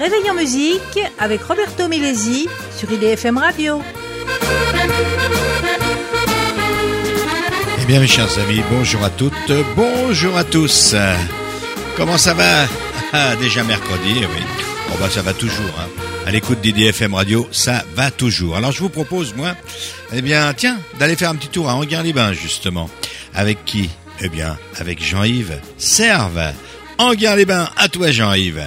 Réveil en musique avec Roberto Milesi sur IDFM Radio. Eh bien mes chers amis, bonjour à toutes, bonjour à tous. Comment ça va? Déjà mercredi, oui. Bon bah ça va toujours, hein. À l'écoute d'IDFM Radio, ça va toujours. Alors je vous propose, moi, eh bien tiens, d'aller faire un petit tour à Enghien-les-Bains justement. Avec qui? Eh bien, avec Jean-Yves Serve. Enghien-les-Bains, à toi Jean-Yves.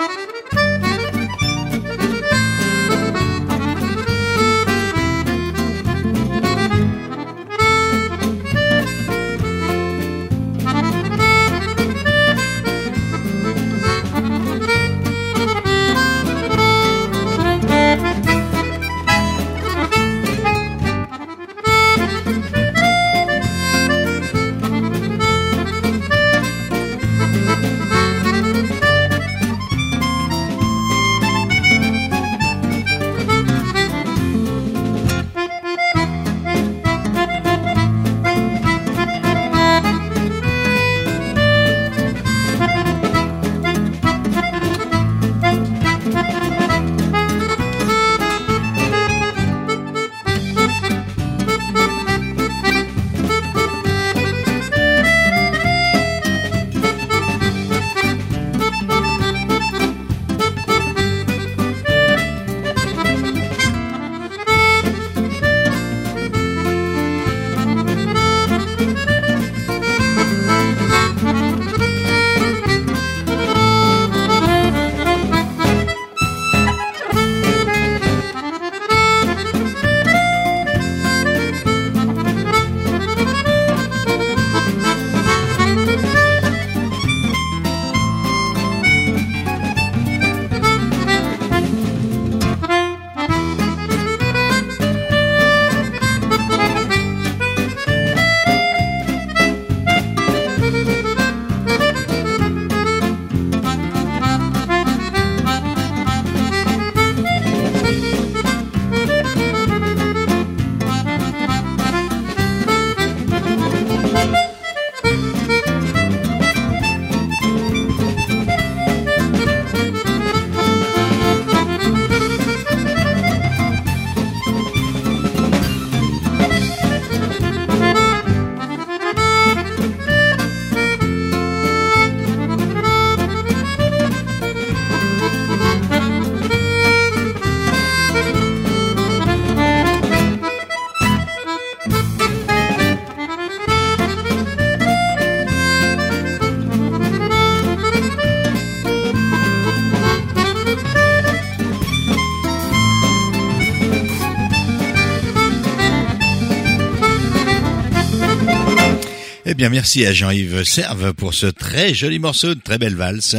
Eh bien, merci à Jean-Yves Serve pour ce très joli morceau, de très belle valse,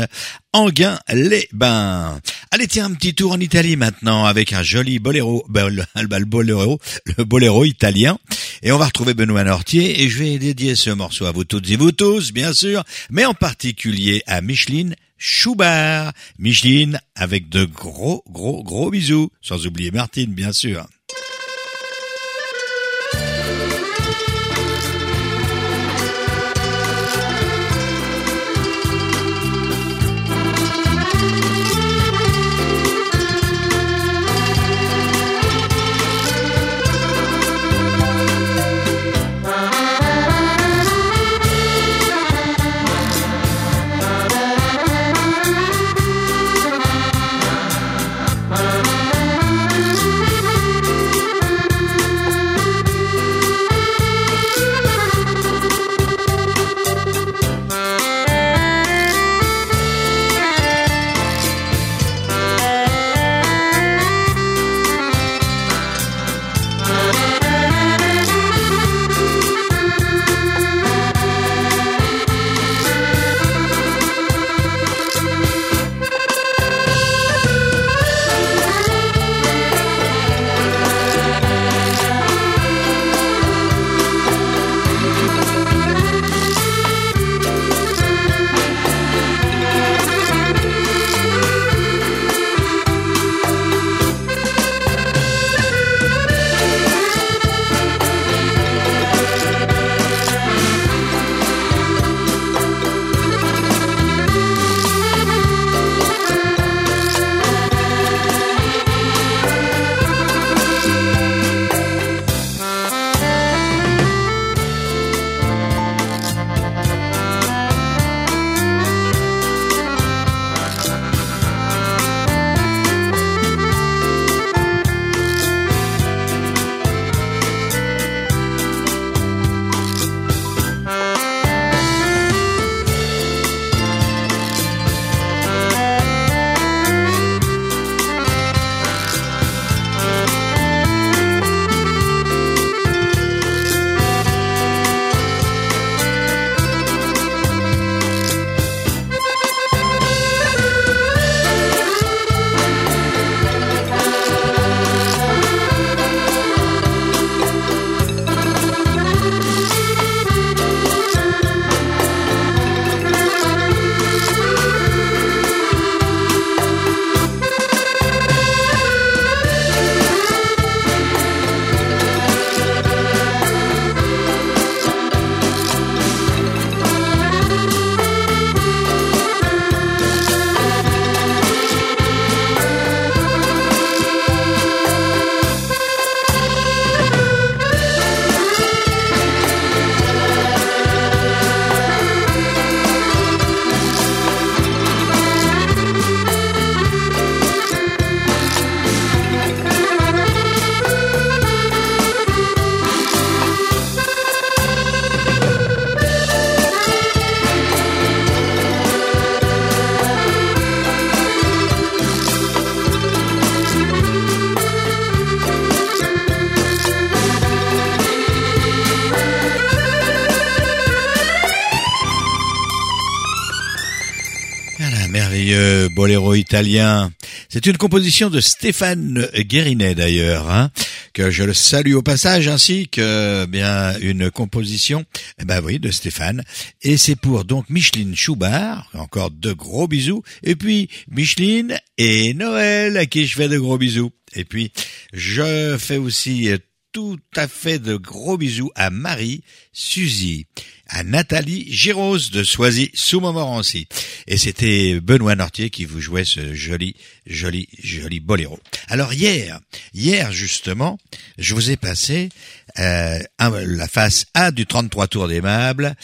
Enghien-les-Bains. Allez, tiens, un petit tour en Italie maintenant avec un joli boléro, le boléro italien. Et on va retrouver Benoît Nortier et je vais dédier ce morceau à vous toutes et vous tous, bien sûr, mais en particulier à Micheline Schubert. Micheline avec de gros bisous, sans oublier Martine, bien sûr. merveilleux boléro italien. C'est une composition de Stéphane Guérinet d'ailleurs, que je le salue au passage, ainsi que bien une composition, de Stéphane. Et c'est pour donc Micheline Schubart, encore de gros bisous. Et puis Micheline et Noël, à qui je fais de gros bisous. Et puis je fais aussi tout à fait de gros bisous à Marie, Suzy, à Nathalie Girose de Soisy sous Montmorency. Et c'était Benoît Nortier qui vous jouait ce joli boléro. Alors hier justement, je vous ai passé la face A du 33 tours d'Aimable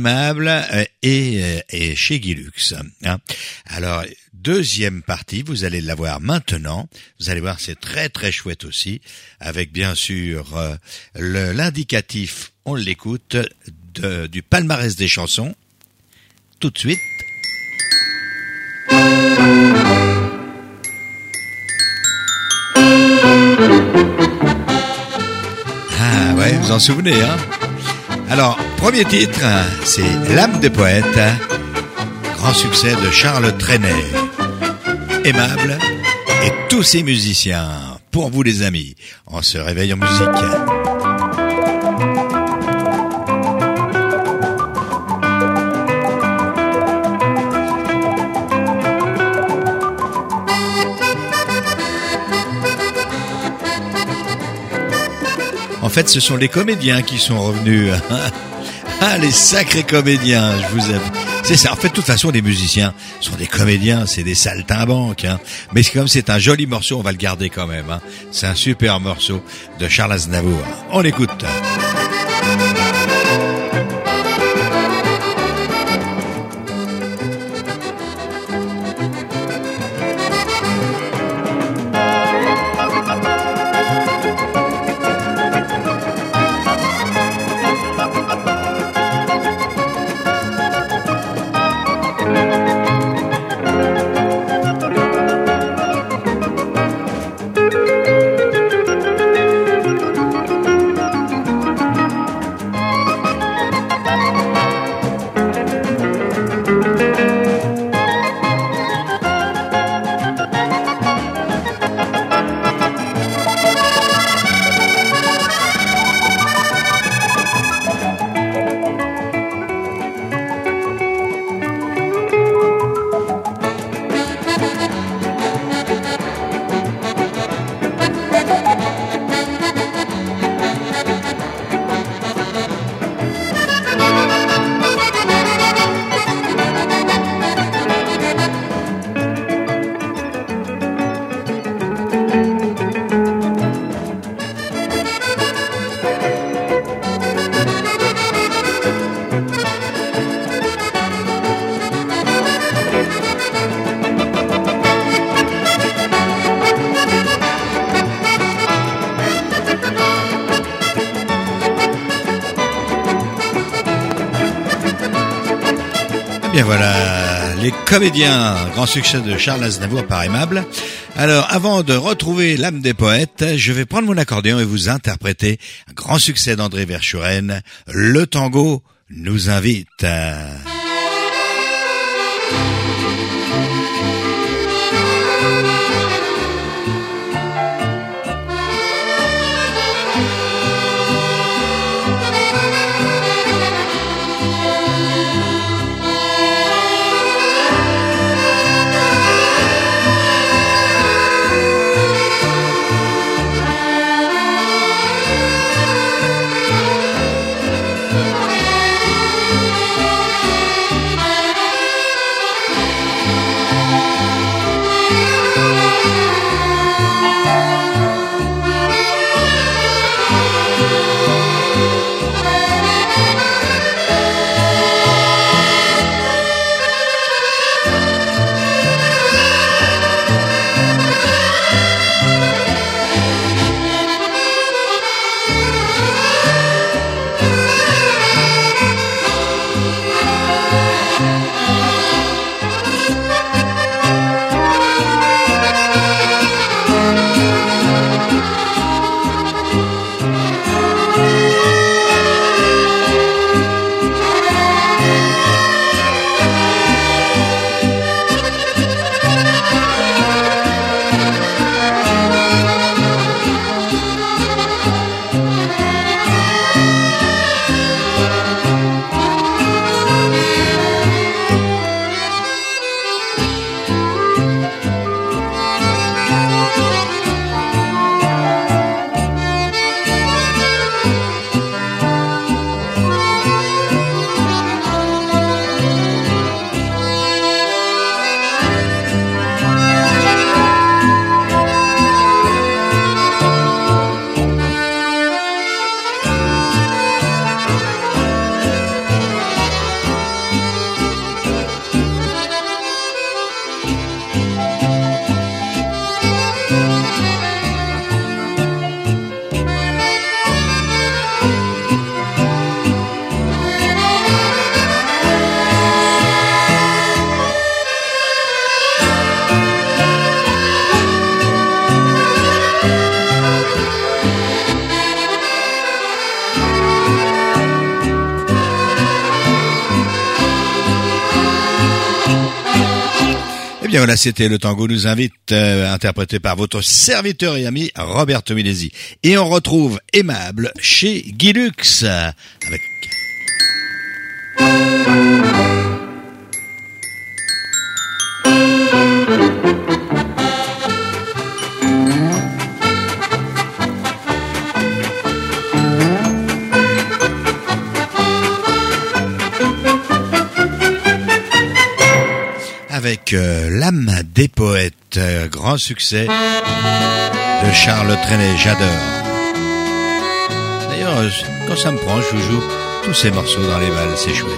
et chez Guilux. Alors deuxième partie, vous allez la voir maintenant. Vous allez voir, c'est très très chouette aussi, avec bien sûr l'indicatif, on l'écoute, du palmarès des chansons. Tout de suite. Ah ouais, vous en souvenez, Alors, premier titre, c'est L'âme des poètes, grand succès de Charles Trenet. Aimable et tous ses musiciens, pour vous les amis, on se réveille en musique. En fait, ce sont les comédiens qui sont revenus. Ah, les sacrés comédiens, je vous aime. C'est ça. En fait, de toute façon, les musiciens sont des comédiens, c'est des saltimbanques. Mais comme c'est un joli morceau, on va le garder quand même. C'est un super morceau de Charles Aznavour. On l'écoute. Bien voilà, les comédiens, grand succès de Charles Aznavour par Aimable. Alors, avant de retrouver l'âme des poètes, je vais prendre mon accordéon et vous interpréter un grand succès d'André Verschuren, Le tango nous invite. bien voilà, c'était Le Tango nous invite, interprété par votre serviteur et ami Roberto Milesi. Et on retrouve Aimable chez Guy Lux avec... Avec L'âme des poètes, grand succès de Charles Trenet, j'adore. D'ailleurs, quand ça me prend, je joue tous ces morceaux dans les balles, c'est chouette.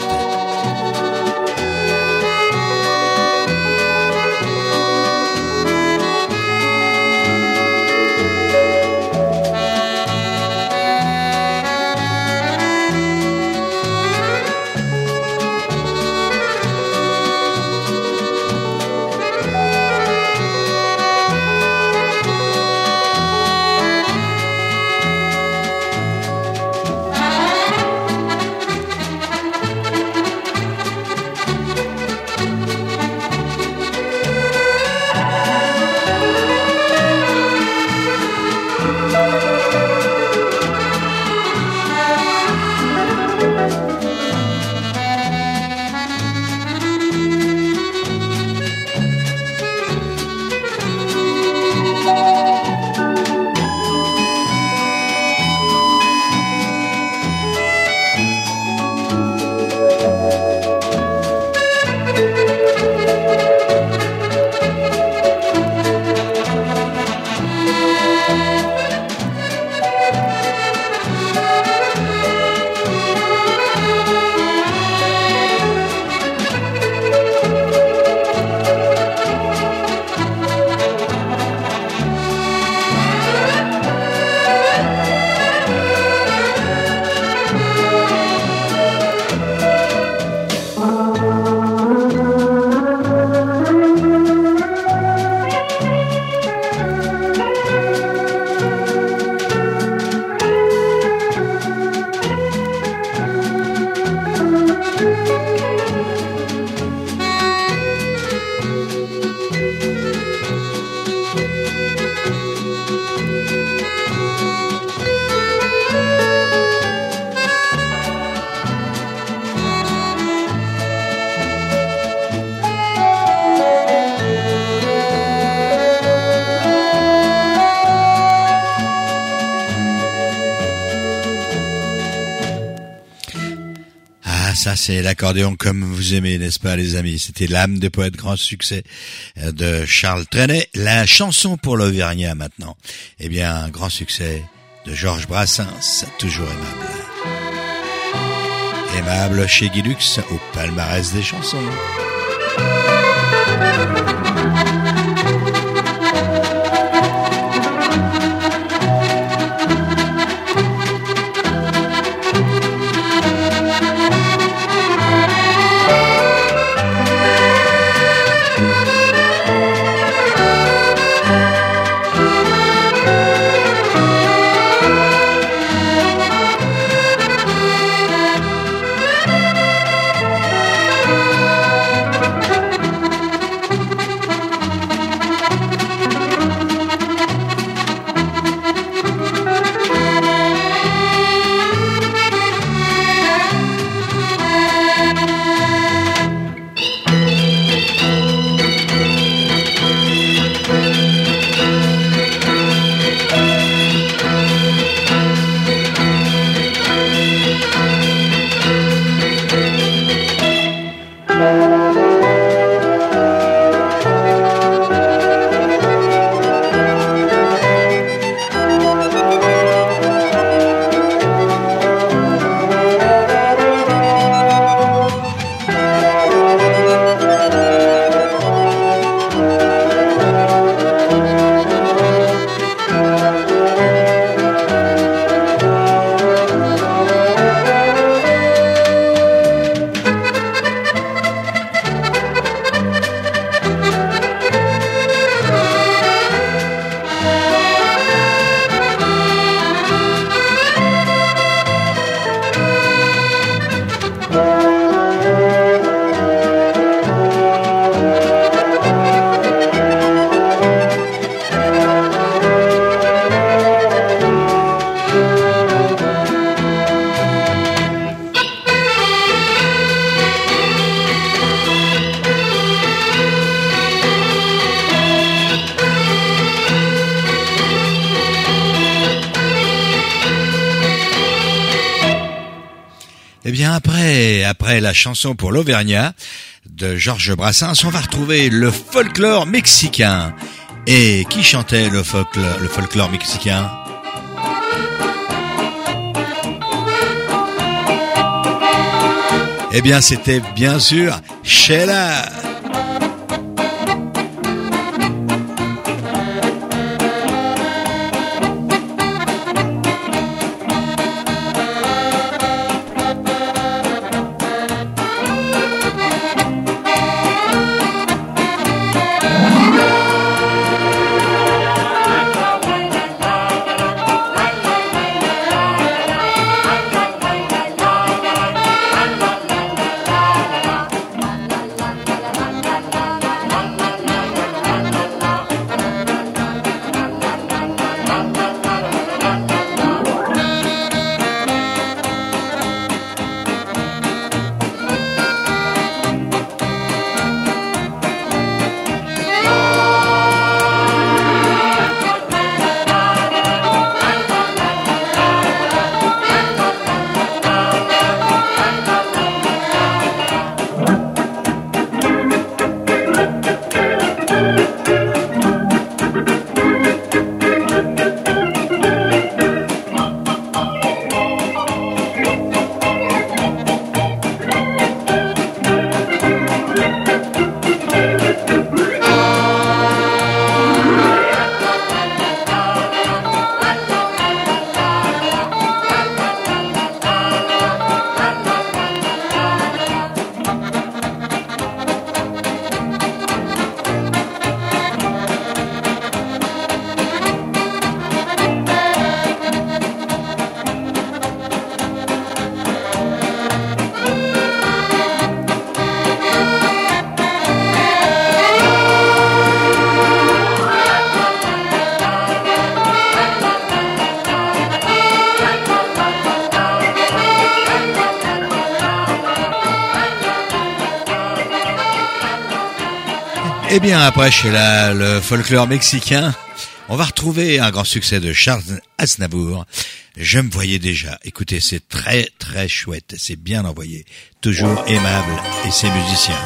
Ça, c'est l'accordéon comme vous aimez, n'est-ce pas, les amis? C'était L'âme des poètes, grand succès de Charles Trenet. La chanson pour l'Auvergnat, maintenant. Eh bien, un grand succès de Georges Brassens, toujours aimable. Aimable chez Guy Lux, au palmarès des chansons. bien après la chanson pour l'Auvergnat de Georges Brassens, on va retrouver le folklore mexicain. Et qui chantait le folklore mexicain? Eh bien, c'était bien sûr Sheila. Et bien après, chez le folklore mexicain, on va retrouver un grand succès de Charles Aznavour. Je me voyais déjà. Écoutez, c'est très très chouette. C'est bien envoyé. Toujours aimable et ses musiciens.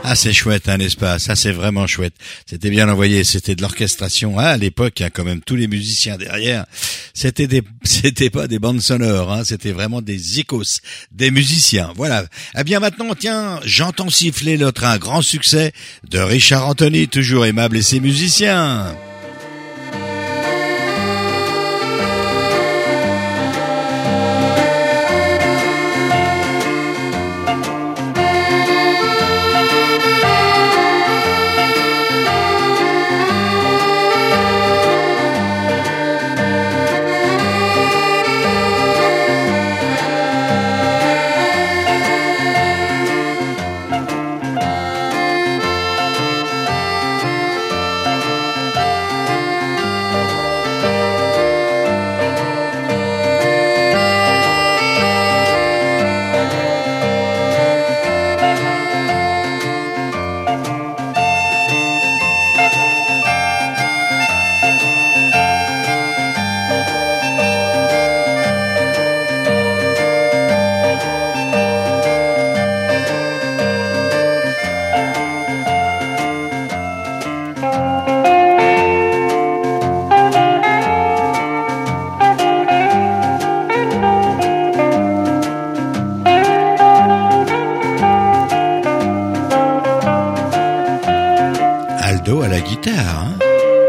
Ah, c'est chouette, hein, n'est-ce pas? Ça, c'est vraiment chouette. C'était bien envoyé. C'était de l'orchestration. Ah, à l'époque, il y a quand même tous les musiciens derrière. C'était pas des bandes sonores, hein. C'était vraiment des icos, des musiciens. Voilà. Eh bien, maintenant, tiens, j'entends siffler le train. Grand succès de Richard Anthony, toujours aimable et ses musiciens. Aldo à la guitare, hein.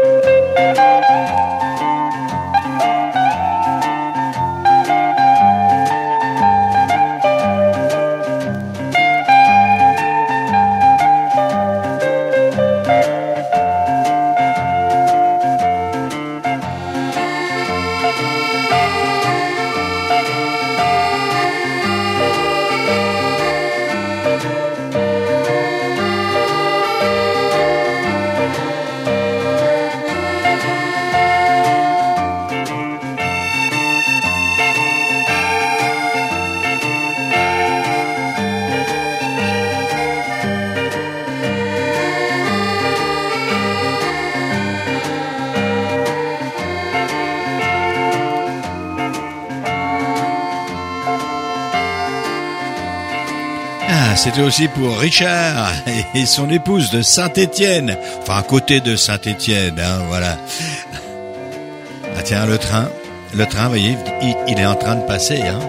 Ah, c'était aussi pour Richard et son épouse de Saint-Étienne. Enfin, à côté de Saint-Étienne, hein, voilà. Ah tiens, le train, vous voyez, il est en train de passer, hein.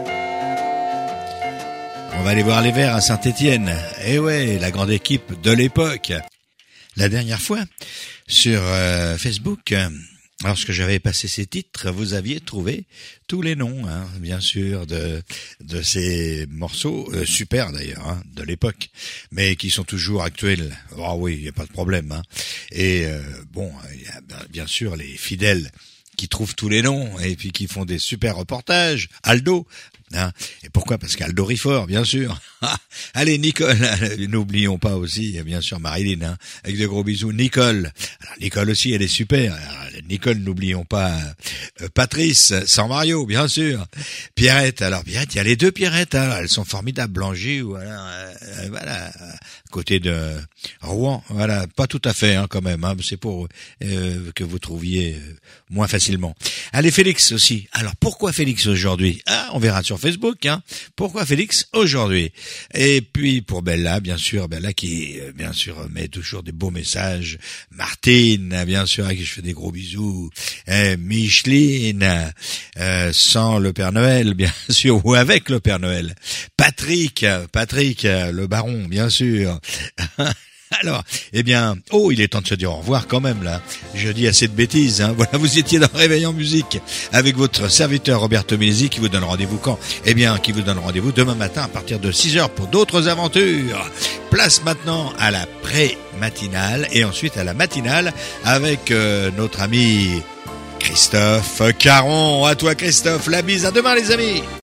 On va aller voir les Verts à Saint-Étienne. Eh ouais, la grande équipe de l'époque. La dernière fois, sur Facebook, lorsque j'avais passé ces titres, vous aviez trouvé tous les noms, hein, bien sûr, de ces morceaux, super d'ailleurs, hein, de l'époque, mais qui sont toujours actuels. Ah oui, il n'y a pas de problème, hein. Et bon, il y a bien sûr les fidèles qui trouvent tous les noms et puis qui font des super reportages. Aldo, hein. Et pourquoi? Parce qu'Aldo Riffort, bien sûr. Allez, Nicole, n'oublions pas aussi, bien sûr, Marilyn, hein, avec de gros bisous. Nicole, alors, Nicole aussi, elle est super. Alors, Nicole, n'oublions pas Patrice, sans Mario, bien sûr. Pierrette, alors Pierrette, il y a les deux Pierrettes, hein, elles sont formidables, Blangy, voilà, voilà, côté de Rouen, voilà, pas tout à fait, hein, quand même, hein, c'est pour que vous trouviez moins facilement. Allez, Félix aussi. Alors, pourquoi Félix aujourd'hui? Ah, on verra sur Facebook, hein. Pourquoi Félix aujourd'hui? Et puis, pour Bella, bien sûr, Bella qui, bien sûr, met toujours des beaux messages. Martine, bien sûr, à qui je fais des gros bisous. Micheline, sans le Père Noël, bien sûr, ou avec le Père Noël. Patrick, le baron, bien sûr. Alors, eh bien, oh, il est temps de se dire au revoir quand même, là. Je dis assez de bêtises, hein. Voilà, vous étiez dans Réveil en musique avec votre serviteur Roberto Milesi qui vous donne rendez-vous quand? Eh bien, qui vous donne rendez-vous demain matin à partir de 6h pour d'autres aventures. Place maintenant à la pré-matinale et ensuite à la matinale avec notre ami Christophe Caron. À toi, Christophe. La bise. À demain, les amis.